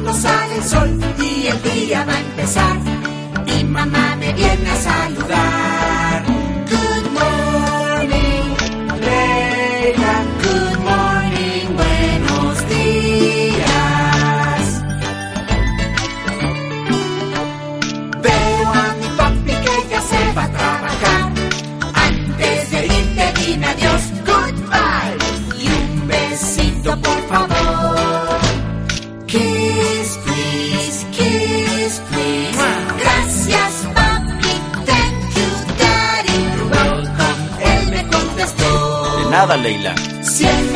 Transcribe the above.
cuando sale el sol y el día va a empezar. Mi mamá me viene a saludar. Good morning, Leila. Good morning, buenos días. Veo a mi papi que ya se va a trabajar. Antes de irte dime adiós, goodbye. Y un besito por favor. Kiss, please, kiss, please. Gracias, papi, thank you, daddy. You're welcome, él me contestó. De nada, Leila. Siempre